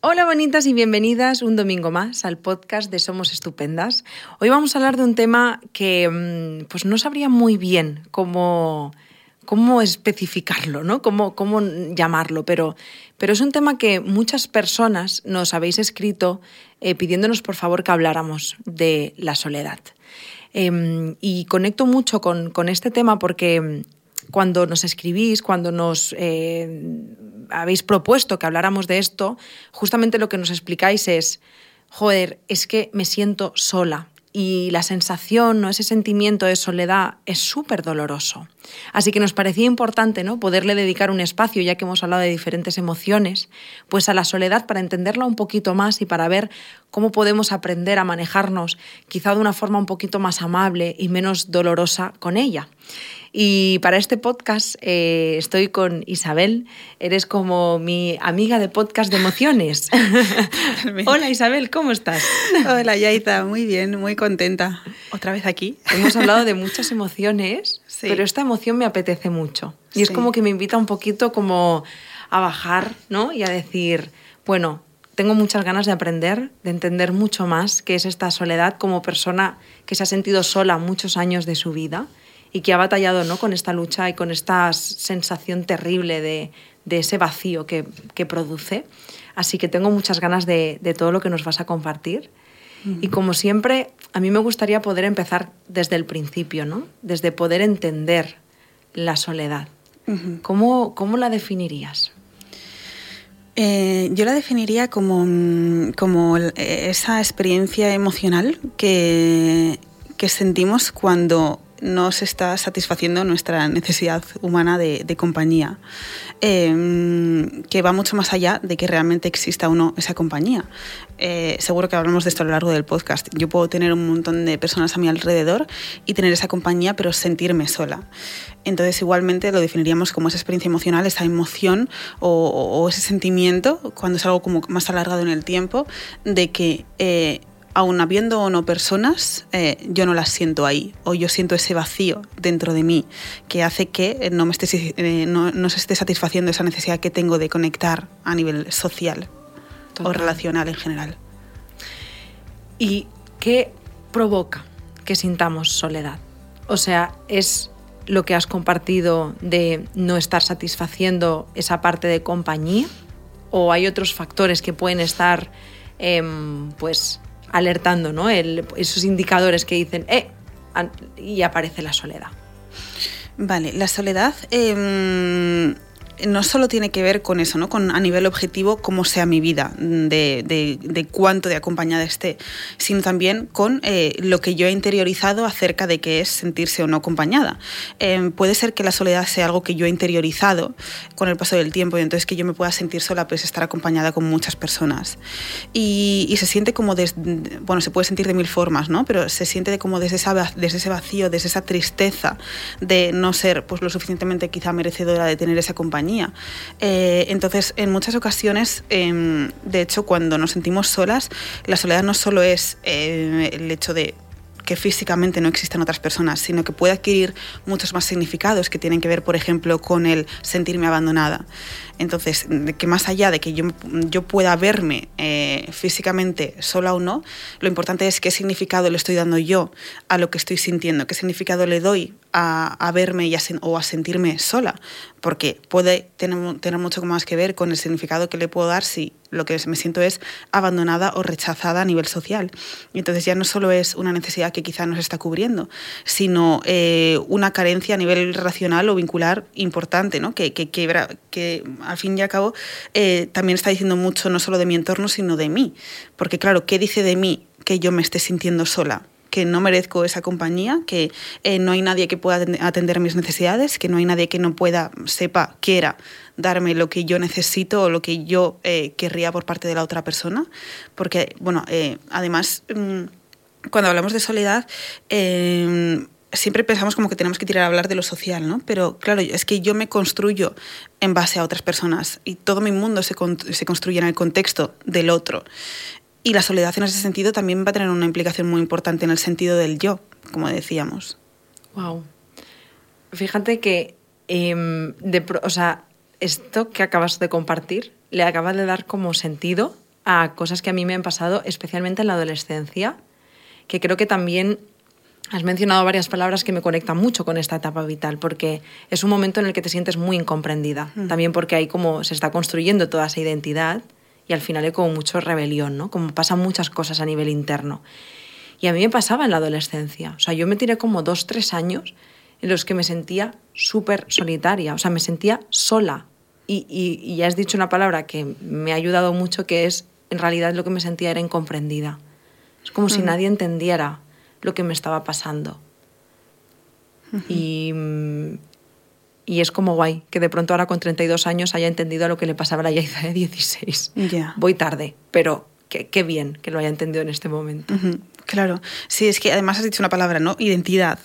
Hola bonitas y bienvenidas un domingo más al podcast de Somos Estupendas. Hoy vamos a hablar de un tema que pues no sabría muy bien cómo especificarlo, ¿no? Cómo llamarlo, pero es un tema que muchas personas nos habéis escrito pidiéndonos por favor que habláramos de la soledad. Y conecto mucho con este tema porque cuando nos escribís, cuando nos habéis propuesto que habláramos de esto, justamente lo que nos explicáis es, joder, es que me siento sola. Y la sensación, ¿no? Ese sentimiento de soledad es súper doloroso. Así que nos parecía importante, ¿no? Poderle dedicar un espacio, ya que hemos hablado de diferentes emociones, pues a la soledad para entenderla un poquito más y para ver cómo podemos aprender a manejarnos quizá de una forma un poquito más amable y menos dolorosa con ella. Y para este podcast estoy con Isabel, eres como mi amiga de podcast de emociones. Hola Isabel, ¿cómo estás? Hola Yaiza, muy bien, muy contenta. Otra vez aquí. Hemos hablado de muchas emociones, sí. Pero esta emoción me apetece mucho. Y es como que me invita un poquito como a bajar, ¿no? Y a decir, bueno, tengo muchas ganas de aprender, de entender mucho más qué es esta soledad como persona que se ha sentido sola muchos años de su vida y que ha batallado, ¿no? Con esta lucha y con esta sensación terrible de ese vacío que produce. Así que tengo muchas ganas de todo lo que nos vas a compartir. Uh-huh. Y como siempre, a mí me gustaría poder empezar desde el principio, ¿no? Desde poder entender la soledad. Uh-huh. ¿Cómo la definirías? Yo la definiría como esa experiencia emocional que sentimos cuando no se está satisfaciendo nuestra necesidad humana de compañía, que va mucho más allá de que realmente exista o no esa compañía. Seguro que hablamos de esto a lo largo del podcast. Yo puedo tener un montón de personas a mi alrededor y tener esa compañía, pero sentirme sola. Entonces, igualmente lo definiríamos como esa experiencia emocional, esa emoción o ese sentimiento, cuando es algo como más alargado en el tiempo, de que aun habiendo o no personas, yo no las siento ahí, o yo siento ese vacío dentro de mí que hace que no se esté satisfaciendo esa necesidad que tengo de conectar a nivel social. Total. O relacional en general. ¿Y qué provoca que sintamos soledad? O sea, ¿es lo que has compartido de no estar satisfaciendo esa parte de compañía? ¿O hay otros factores que pueden estar, pues, alertando, ¿no? Esos indicadores que dicen, y aparece la soledad? Vale, la soledad no solo tiene que ver con eso, ¿no? Con a nivel objetivo cómo sea mi vida, de cuánto de acompañada esté, sino también con lo que yo he interiorizado acerca de qué es sentirse o no acompañada. Puede ser que la soledad sea algo que yo he interiorizado con el paso del tiempo y entonces que yo me pueda sentir sola, pues estar acompañada con muchas personas. Y se siente como, bueno, se puede sentir de mil formas, ¿no? Pero se siente como desde ese vacío, desde esa tristeza de no ser pues lo suficientemente quizá merecedora de tener esa compañía. Entonces, en muchas ocasiones, de hecho, cuando nos sentimos solas, la soledad no solo es el hecho de que físicamente no existen otras personas, sino que puede adquirir muchos más significados que tienen que ver, por ejemplo, con el sentirme abandonada. Entonces, que más allá de que yo pueda verme físicamente sola o no, lo importante es qué significado le estoy dando yo a lo que estoy sintiendo, qué significado le doy a verme o a sentirme sola, porque puede tener mucho más que ver con el significado que le puedo dar si lo que me siento es abandonada o rechazada a nivel social. Y entonces ya no solo es una necesidad que quizá nos está cubriendo, sino una carencia a nivel relacional o vincular importante, ¿no? que al fin y al cabo también está diciendo mucho no solo de mi entorno, sino de mí. Porque claro, ¿qué dice de mí que yo me esté sintiendo sola? Que no merezco esa compañía, que no hay nadie que pueda atender mis necesidades, que no hay nadie que no quiera darme lo que yo necesito o lo que yo querría por parte de la otra persona. Porque, bueno, además, cuando hablamos de soledad, siempre pensamos como que tenemos que tirar a hablar de lo social, ¿no? Pero claro, es que yo me construyo en base a otras personas y todo mi mundo se construye en el contexto del otro. Y la soledad en ese sentido también va a tener una implicación muy importante en el sentido del yo, como decíamos. Wow. Fíjate que, esto que acabas de compartir le acaba de dar como sentido a cosas que a mí me han pasado, especialmente en la adolescencia, que creo que también has mencionado varias palabras que me conectan mucho con esta etapa vital, porque es un momento en el que te sientes muy incomprendida, también porque ahí como se está construyendo toda esa identidad y al final hay como mucho rebelión, ¿no? Como pasan muchas cosas a nivel interno. Y a mí me pasaba en la adolescencia, o sea, yo me tiré como 2-3 años en los que me sentía súper solitaria, o sea, me sentía sola. Y ya has dicho una palabra que me ha ayudado mucho, que es, en realidad lo que me sentía era incomprendida. Es como si nadie entendiera lo que me estaba pasando. Y es como guay que de pronto ahora con 32 años haya entendido lo que le pasaba a la Yaiza de 16. Yeah. Voy tarde, pero qué bien que lo haya entendido en este momento. Claro, sí, es que además has dicho una palabra, ¿no? Identidad.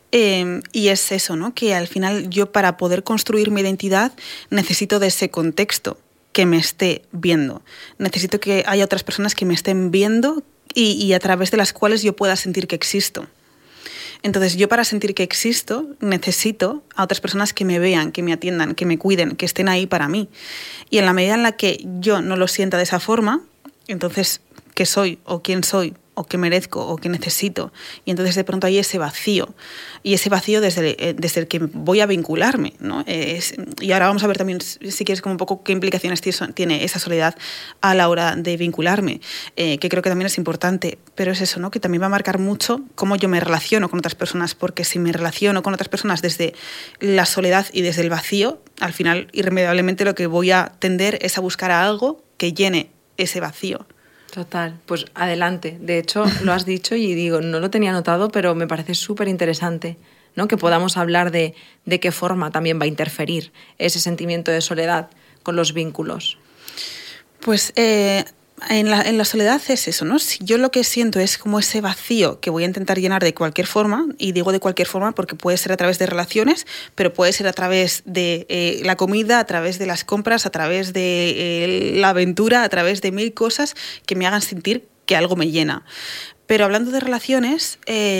Y es eso, ¿no? Que al final yo, para poder construir mi identidad, necesito de ese contexto que me esté viendo. Necesito que haya otras personas que me estén viendo y a través de las cuales yo pueda sentir que existo. Entonces, yo, para sentir que existo, necesito a otras personas que me vean, que me atiendan, que me cuiden, que estén ahí para mí. Y en la medida en la que yo no lo sienta de esa forma, entonces, ¿qué soy o quién soy? O qué merezco, o qué necesito. Y entonces de pronto hay ese vacío. Y ese vacío desde el que voy a vincularme, ¿no? Y ahora vamos a ver también, si quieres, como un poco qué implicaciones tiene esa soledad a la hora de vincularme, que creo que también es importante. Pero es eso, ¿no? Que también va a marcar mucho cómo yo me relaciono con otras personas, porque si me relaciono con otras personas desde la soledad y desde el vacío, al final, irremediablemente, lo que voy a tender es a buscar a algo que llene ese vacío. Total, pues adelante. De hecho, lo has dicho y digo, no lo tenía notado, pero me parece súper interesante, ¿no? Que podamos hablar de qué forma también va a interferir ese sentimiento de soledad con los vínculos. Pues en la soledad es eso, ¿no? Si yo lo que siento es como ese vacío que voy a intentar llenar de cualquier forma, y digo de cualquier forma porque puede ser a través de relaciones, pero puede ser a través de la comida, a través de las compras, a través de la aventura, a través de 1000 cosas que me hagan sentir que algo me llena. Pero hablando de relaciones,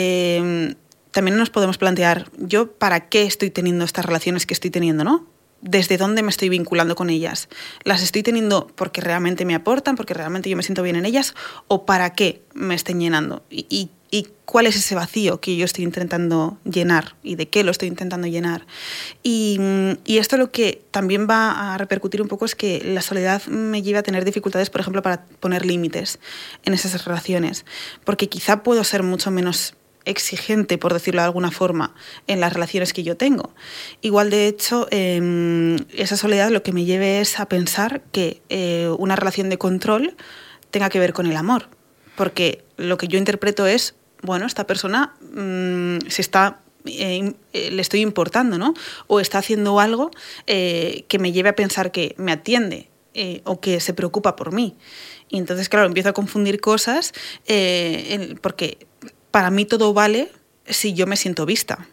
también nos podemos plantear, ¿yo para qué estoy teniendo estas relaciones que estoy teniendo, no? ¿Desde dónde me estoy vinculando con ellas? ¿Las estoy teniendo porque realmente me aportan, porque realmente yo me siento bien en ellas? ¿O para qué me estén llenando? ¿Y cuál es ese vacío que yo estoy intentando llenar? ¿Y de qué lo estoy intentando llenar? Y esto lo que también va a repercutir un poco es que la soledad me lleva a tener dificultades, por ejemplo, para poner límites en esas relaciones. Porque quizá puedo ser mucho menos exigente, por decirlo de alguna forma, en las relaciones que yo tengo. Igual, de hecho, esa soledad lo que me lleve es a pensar que una relación de control tenga que ver con el amor, porque lo que yo interpreto es, bueno, esta persona se está le estoy importando, ¿no? O está haciendo algo que me lleve a pensar que me atiende o que se preocupa por mí. Y entonces, claro, empiezo a confundir cosas porque para mí todo vale si yo me siento vista.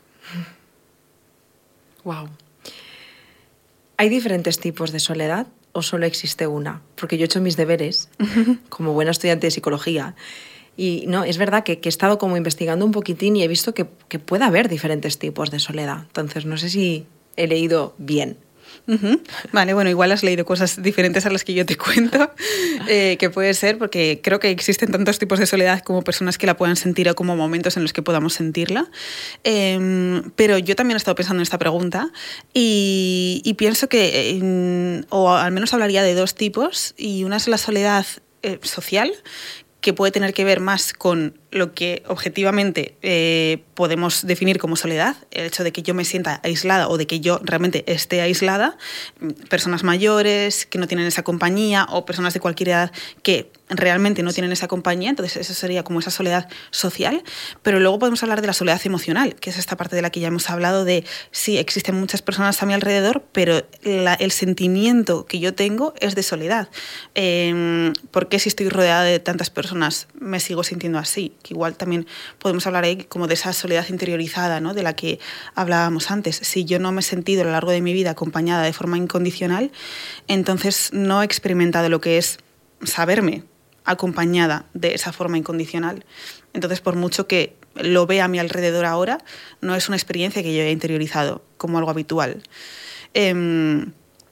Wow. ¿Hay diferentes tipos de soledad o solo existe una? Porque yo he hecho mis deberes como buena estudiante de psicología y no, es verdad que he estado como investigando un poquitín y he visto que puede haber diferentes tipos de soledad. Entonces no sé si he leído bien. Vale, bueno, igual has leído cosas diferentes a las que yo te cuento, que puede ser, porque creo que existen tantos tipos de soledad como personas que la puedan sentir o como momentos en los que podamos sentirla. Pero yo también he estado pensando en esta pregunta y pienso que, o al menos hablaría de dos tipos, y una es la soledad social, que puede tener que ver más con lo que objetivamente podemos definir como soledad, el hecho de que yo me sienta aislada o de que yo realmente esté aislada, personas mayores que no tienen esa compañía o personas de cualquier edad que realmente no tienen esa compañía, entonces eso sería como esa soledad social. Pero luego podemos hablar de la soledad emocional, que es esta parte de la que ya hemos hablado, de sí, existen muchas personas a mi alrededor, pero el sentimiento que yo tengo es de soledad. ¿Por qué, si estoy rodeada de tantas personas, me sigo sintiendo así? Que igual también podemos hablar ahí como de esa soledad interiorizada, ¿no?, de la que hablábamos antes. Si yo no me he sentido a lo largo de mi vida acompañada de forma incondicional, entonces no he experimentado lo que es saberme acompañada de esa forma incondicional. Entonces, por mucho que lo vea a mi alrededor ahora, no es una experiencia que yo haya interiorizado como algo habitual.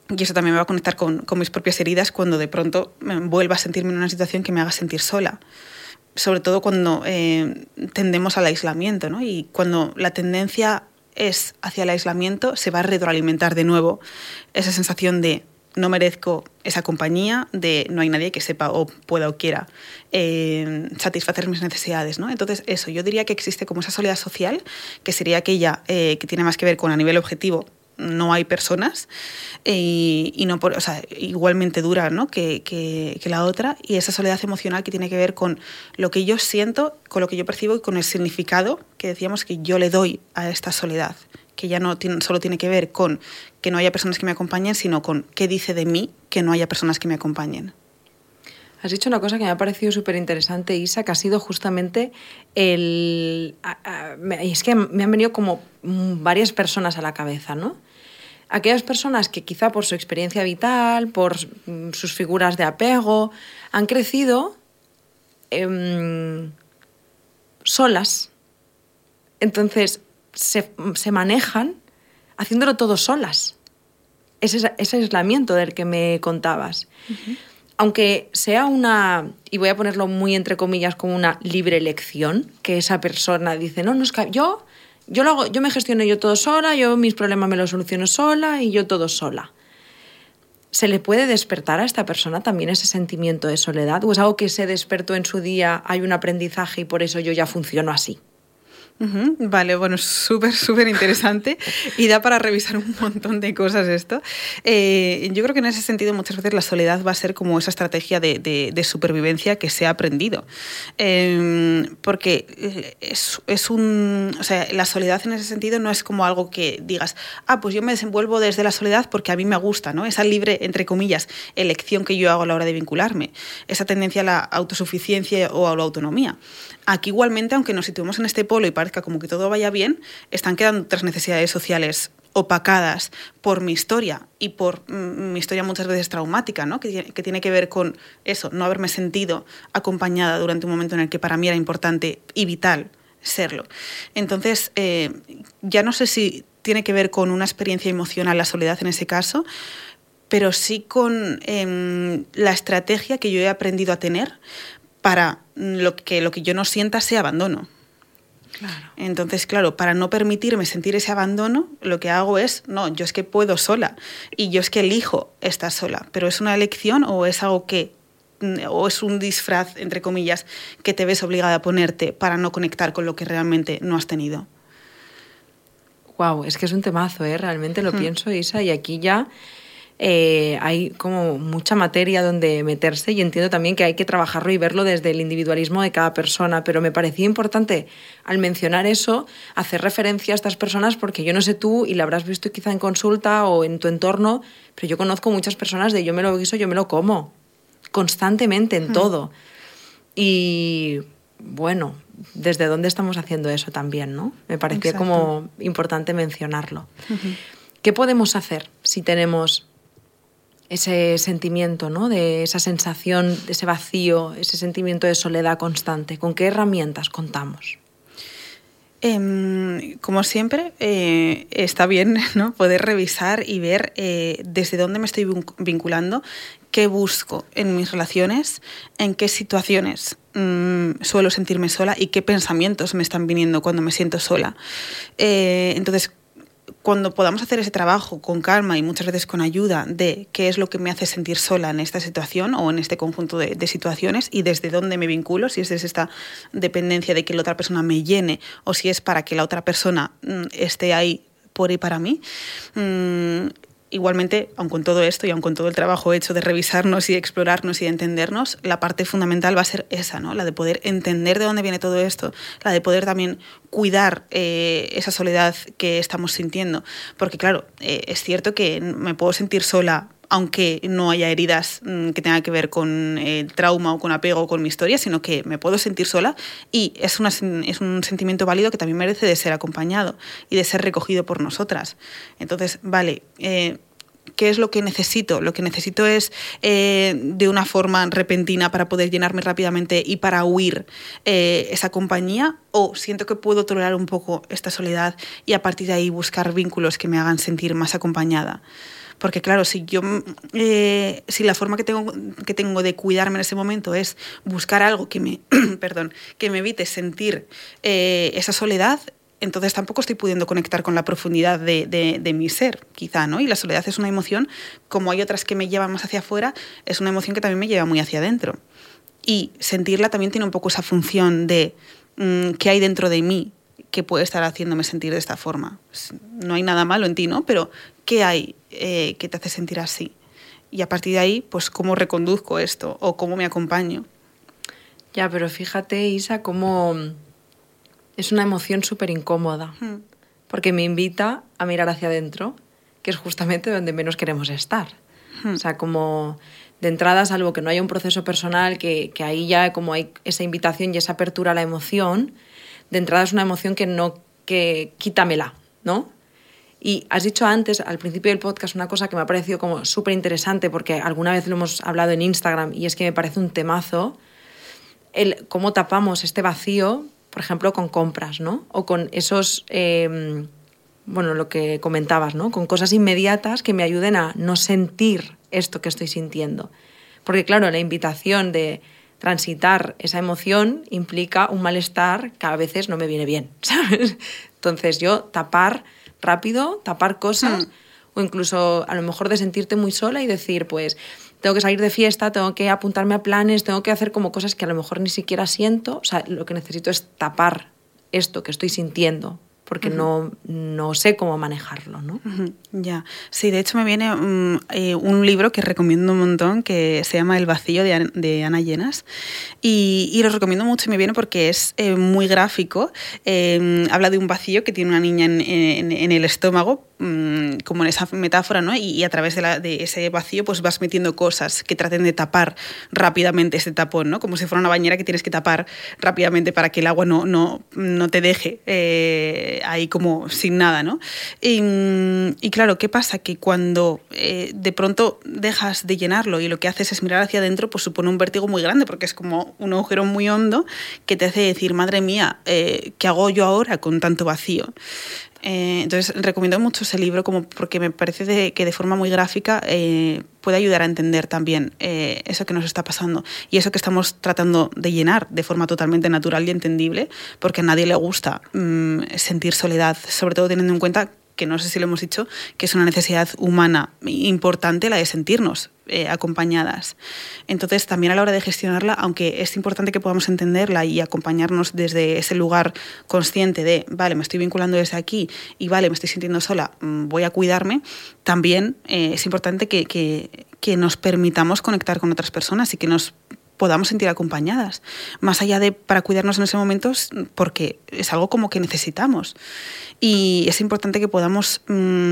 Y eso también me va a conectar con mis propias heridas cuando de pronto me vuelva a sentirme en una situación que me haga sentir sola. Sobre todo cuando tendemos al aislamiento, ¿no? Y cuando la tendencia es hacia el aislamiento, se va a retroalimentar de nuevo esa sensación de no merezco esa compañía, de no hay nadie que sepa o pueda o quiera satisfacer mis necesidades, ¿no? Entonces, eso, yo diría que existe como esa soledad social, que sería aquella que tiene más que ver con a nivel objetivo, no hay personas y no por, o sea, igualmente dura, ¿no? que la otra, y esa soledad emocional que tiene que ver con lo que yo siento, con lo que yo percibo y con el significado que decíamos que yo le doy a esta soledad, que ya no solo tiene que ver con que no haya personas que me acompañen, sino con qué dice de mí que no haya personas que me acompañen. Has dicho una cosa que me ha parecido súper interesante, Isa, que ha sido justamente es que me han venido como varias personas a la cabeza, ¿no? Aquellas personas que quizá por su experiencia vital, por sus figuras de apego, han crecido solas. Entonces se manejan haciéndolo todo solas. Ese aislamiento del que me contabas. Uh-huh. Aunque sea y voy a ponerlo muy entre comillas, como una libre elección, que esa persona dice, no, es que yo lo hago, yo me gestiono yo todo sola, yo mis problemas me los soluciono sola y yo todo sola. ¿Se le puede despertar a esta persona también ese sentimiento de soledad? ¿O es algo que se despertó en su día, hay un aprendizaje y por eso yo ya funciono así? Uh-huh. Vale, bueno, súper interesante y da para revisar un montón de cosas esto. Yo creo que en ese sentido muchas veces la soledad va a ser como esa estrategia de supervivencia que se ha aprendido. Porque o sea, la soledad en ese sentido no es como algo que digas, pues yo me desenvuelvo desde la soledad porque a mí me gusta, ¿no? Esa libre, entre comillas, elección que yo hago a la hora de vincularme. Esa tendencia a la autosuficiencia o a la autonomía. Aquí igualmente, aunque nos situemos en este polo y parezca como que todo vaya bien, están quedando otras necesidades sociales opacadas por mi historia y por mi historia muchas veces traumática, ¿no? que tiene que ver con eso, no haberme sentido acompañada durante un momento en el que para mí era importante y vital serlo. Entonces, ya no sé si tiene que ver con una experiencia emocional la soledad en ese caso, pero sí con la estrategia que yo he aprendido a tener para lo que yo no sienta sea abandono. Claro. Entonces, claro, para no permitirme sentir ese abandono, lo que hago es, no, yo es que puedo sola y yo es que elijo estar sola, pero ¿es una elección o es algo o es un disfraz, entre comillas, que te ves obligada a ponerte para no conectar con lo que realmente no has tenido? Wow, es que es un temazo, realmente lo pienso, Isa, y aquí ya hay como mucha materia donde meterse y entiendo también que hay que trabajarlo y verlo desde el individualismo de cada persona, pero me parecía importante al mencionar eso hacer referencia a estas personas porque yo no sé tú y la habrás visto quizá en consulta o en tu entorno, pero yo conozco muchas personas de yo me lo guiso, yo me lo como constantemente en todo y bueno, ¿desde dónde estamos haciendo eso también, no? Me parecía como importante mencionarlo. Uh-huh. ¿Qué podemos hacer si tenemos ese sentimiento, ¿no? De esa sensación, de ese vacío, ese sentimiento de soledad constante? ¿Con qué herramientas contamos? Como siempre, está bien, ¿no? Poder revisar y ver desde dónde me estoy vinculando, qué busco en mis relaciones, en qué situaciones suelo sentirme sola y qué pensamientos me están viniendo cuando me siento sola. Entonces, cuando podamos hacer ese trabajo con calma y muchas veces con ayuda de qué es lo que me hace sentir sola en esta situación o en este conjunto de situaciones y desde dónde me vinculo, si es desde esta dependencia de que la otra persona me llene o si es para que la otra persona esté ahí por y para mí. Igualmente, aun con todo esto y aun con todo el trabajo hecho de revisarnos y de explorarnos y de entendernos, la parte fundamental va a ser esa, ¿no? La de poder entender de dónde viene todo esto, la de poder también cuidar esa soledad que estamos sintiendo. Porque claro, es cierto que me puedo sentir sola aunque no haya heridas que tengan que ver con trauma o con apego o con mi historia, sino que me puedo sentir sola y es un sentimiento válido que también merece de ser acompañado y de ser recogido por nosotras. Entonces, vale, ¿qué es lo que necesito? Lo que necesito es de una forma repentina para poder llenarme rápidamente y para huir esa compañía, o siento que puedo tolerar un poco esta soledad y a partir de ahí buscar vínculos que me hagan sentir más acompañada. Porque claro, si la forma que tengo de cuidarme en ese momento es buscar algo que me, perdón, que me evite sentir esa soledad, entonces tampoco estoy pudiendo conectar con la profundidad de mi ser, quizá, ¿no? Y la soledad es una emoción, como hay otras que me llevan más hacia afuera, es una emoción que también me lleva muy hacia adentro. Y sentirla también tiene un poco esa función de qué hay dentro de mí que puede estar haciéndome sentir de esta forma. No hay nada malo en ti, ¿no? Pero ¿qué hay que te hace sentir así? Y a partir de ahí, pues cómo reconduzco esto o cómo me acompaño. Ya, pero fíjate, Isa, cómo es una emoción súper incómoda, porque me invita a mirar hacia adentro, que es justamente donde menos queremos estar. O sea, como de entrada, salvo que no haya un proceso personal, que ahí ya como hay esa invitación y esa apertura a la emoción, de entrada es una emoción que quítamela, ¿no? Y has dicho antes, al principio del podcast, una cosa que me ha parecido como súper interesante, porque alguna vez lo hemos hablado en Instagram, y es que me parece un temazo, el cómo tapamos este vacío, por ejemplo, con compras, ¿no? O con esos, lo que comentabas, ¿no? Con cosas inmediatas que me ayuden a no sentir esto que estoy sintiendo. Porque claro, la invitación de transitar esa emoción implica un malestar que a veces no me viene bien, ¿sabes? Entonces yo tapar rápido, tapar cosas, o incluso a lo mejor de sentirte muy sola y decir, pues tengo que salir de fiesta, tengo que apuntarme a planes, tengo que hacer como cosas que a lo mejor ni siquiera siento. O sea, lo que necesito es tapar esto que estoy sintiendo, porque no sé cómo manejarlo, ¿no? Ya, sí, de hecho me viene un libro que recomiendo un montón, que se llama El vacío, de Ana Llenas, y lo recomiendo mucho y me viene porque es muy gráfico. Habla de un vacío que tiene una niña en el estómago, como en esa metáfora, ¿no? Y a través de ese vacío pues vas metiendo cosas que traten de tapar rápidamente ese tapón, ¿no? Como si fuera una bañera que tienes que tapar rápidamente para que el agua no te deje ahí como sin nada, ¿no? Y claro, ¿qué pasa? Que cuando de pronto dejas de llenarlo y lo que haces es mirar hacia adentro, pues supone un vértigo muy grande, porque es como un agujero muy hondo que te hace decir, madre mía, ¿qué hago yo ahora con tanto vacío? Entonces recomiendo mucho ese libro porque me parece que de forma muy gráfica puede ayudar a entender también eso que nos está pasando y eso que estamos tratando de llenar de forma totalmente natural y entendible, porque a nadie le gusta sentir soledad, sobre todo teniendo en cuenta que no sé si lo hemos dicho, que es una necesidad humana importante la de sentirnos acompañadas. Entonces, también a la hora de gestionarla, aunque es importante que podamos entenderla y acompañarnos desde ese lugar consciente de, vale, me estoy vinculando desde aquí y vale, me estoy sintiendo sola, voy a cuidarme, también es importante que nos permitamos conectar con otras personas y que nos podamos sentir acompañadas, más allá de para cuidarnos en ese momento, porque es algo como que necesitamos. Y es importante que podamos,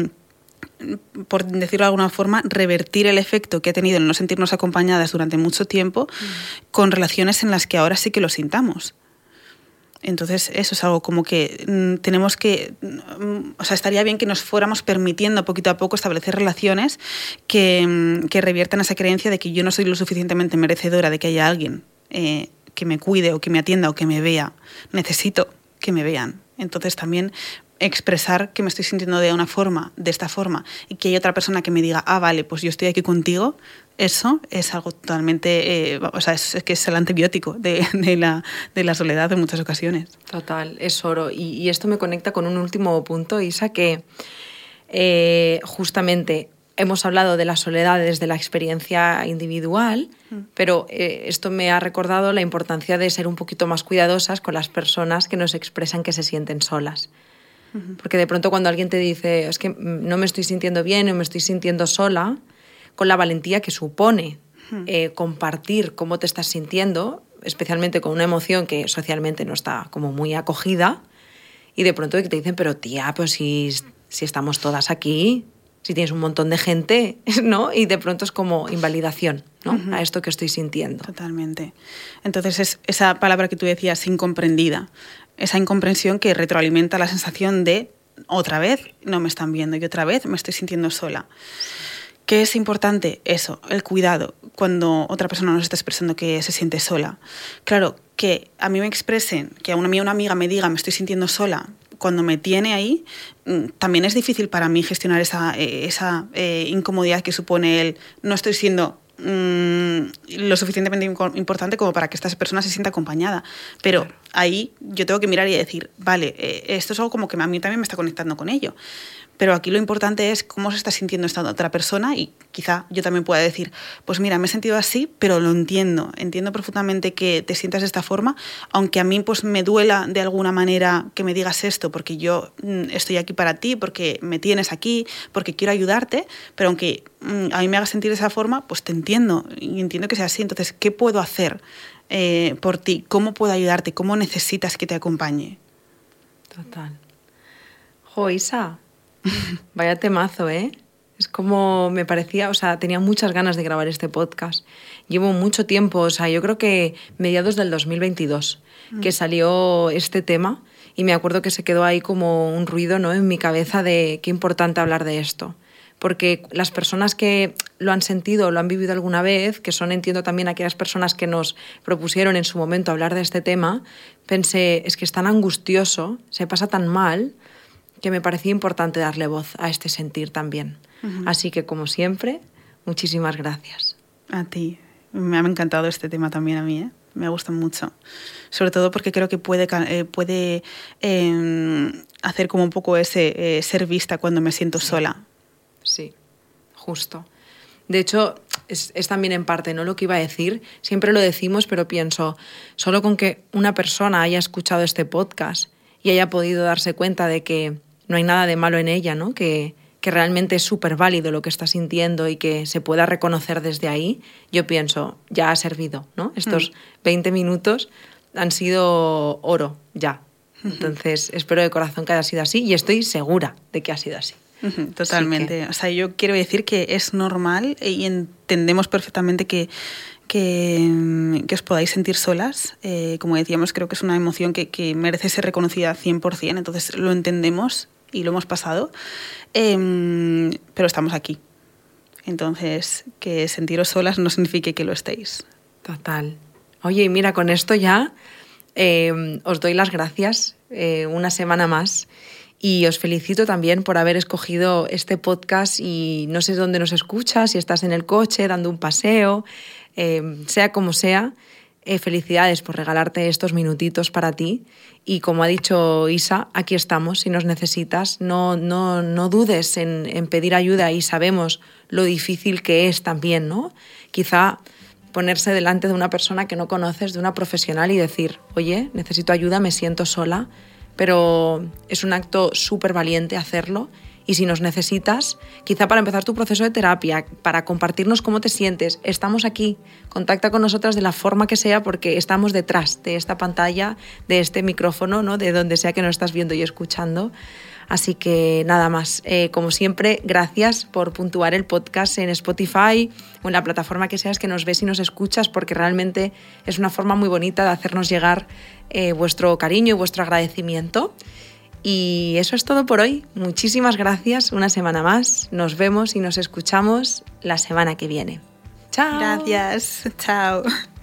por decirlo de alguna forma, revertir el efecto que ha tenido el no sentirnos acompañadas durante mucho tiempo con relaciones en las que ahora sí que lo sintamos. Entonces eso es algo como que tenemos que, o sea, estaría bien que nos fuéramos permitiendo poquito a poco establecer relaciones que reviertan esa creencia de que yo no soy lo suficientemente merecedora de que haya alguien que me cuide o que me atienda o que me vea. Necesito que me vean. Entonces también expresar que me estoy sintiendo de esta forma, y que hay otra persona que me diga, vale, pues yo estoy aquí contigo, eso es algo totalmente, es que es el antibiótico de la soledad en muchas ocasiones. Total, es oro. Y esto me conecta con un último punto, Isa, que justamente hemos hablado de la soledad desde la experiencia individual, pero esto me ha recordado la importancia de ser un poquito más cuidadosas con las personas que nos expresan que se sienten solas. Porque de pronto cuando alguien te dice, es que no me estoy sintiendo bien o me estoy sintiendo sola, con la valentía que supone compartir cómo te estás sintiendo, especialmente con una emoción que socialmente no está como muy acogida, y de pronto te dicen, pero tía, pues si estamos todas aquí, si tienes un montón de gente, ¿no? Y de pronto es como invalidación, ¿no? A esto que estoy sintiendo. Totalmente. Entonces es esa palabra que tú decías, incomprendida, esa incomprensión que retroalimenta la sensación de otra vez no me están viendo y otra vez me estoy sintiendo sola. ¿Qué es importante? Eso, el cuidado, cuando otra persona nos está expresando que se siente sola. Claro, que a mí me expresen, que a una amiga me diga me estoy sintiendo sola, cuando me tiene ahí, también es difícil para mí gestionar esa incomodidad que supone el no estoy siendo lo suficientemente importante como para que esta persona se sienta acompañada. Pero claro, ahí yo tengo que mirar y decir, vale, esto es algo como que a mí también me está conectando con ello. Pero aquí lo importante es cómo se está sintiendo esta otra persona y quizá yo también pueda decir, pues mira, me he sentido así, pero lo entiendo profundamente que te sientas de esta forma, aunque a mí pues me duela de alguna manera que me digas esto, porque yo estoy aquí para ti, porque me tienes aquí, porque quiero ayudarte, pero aunque a mí me hagas sentir de esa forma, pues te entiendo y entiendo que sea así. Entonces, ¿qué puedo hacer por ti? ¿Cómo puedo ayudarte? ¿Cómo necesitas que te acompañe? Total. Jo, Isa, vaya temazo, ¿eh? Es como me parecía, o sea, tenía muchas ganas de grabar este podcast. Llevo mucho tiempo, o sea, yo creo que mediados del 2022 que salió este tema y me acuerdo que se quedó ahí como un ruido, ¿no?, en mi cabeza de qué importante hablar de esto. Porque las personas que lo han sentido, lo han vivido alguna vez, que son, entiendo, también aquellas personas que nos propusieron en su momento hablar de este tema, pensé, es que es tan angustioso, se pasa tan mal, que me parecía importante darle voz a este sentir también. Así que, como siempre, muchísimas gracias. A ti. Me ha encantado este tema también a mí, ¿eh? Me gusta mucho. Sobre todo porque creo que puede hacer como un poco ese ser vista cuando me siento sola. Sí, justo. De hecho, es también en parte, ¿no?, lo que iba a decir. Siempre lo decimos, pero pienso, solo con que una persona haya escuchado este podcast y haya podido darse cuenta de que no hay nada de malo en ella, ¿no?, que realmente es súper válido lo que está sintiendo y que se pueda reconocer desde ahí, yo pienso, ya ha servido, ¿no? Estos 20 minutos han sido oro, ya. Entonces, espero de corazón que haya sido así y estoy segura de que ha sido así. Totalmente. O sea, yo quiero decir que es normal y entendemos perfectamente que os podáis sentir solas. Como decíamos, creo que es una emoción que merece ser reconocida 100%, entonces lo entendemos y lo hemos pasado, pero estamos aquí. Entonces, que sentiros solas no signifique que lo estéis. Total. Oye, y mira, con esto ya os doy las gracias una semana más. Y os felicito también por haber escogido este podcast y no sé dónde nos escuchas, si estás en el coche, dando un paseo, sea como sea, felicidades por regalarte estos minutitos para ti. Y como ha dicho Isa, aquí estamos si nos necesitas. No dudes en pedir ayuda y sabemos lo difícil que es también, ¿no? Quizá ponerse delante de una persona que no conoces, de una profesional y decir, oye, necesito ayuda, me siento sola. Pero es un acto súper valiente hacerlo y si nos necesitas, quizá para empezar tu proceso de terapia, para compartirnos cómo te sientes, estamos aquí, contacta con nosotras de la forma que sea porque estamos detrás de esta pantalla, de este micrófono, ¿no?, de donde sea que nos estás viendo y escuchando. Así que nada más, como siempre, gracias por puntuar el podcast en Spotify o en la plataforma que seas que nos ves y nos escuchas, porque realmente es una forma muy bonita de hacernos llegar vuestro cariño y vuestro agradecimiento. Y eso es todo por hoy. Muchísimas gracias, una semana más. Nos vemos y nos escuchamos la semana que viene. ¡Chao! Gracias, chao.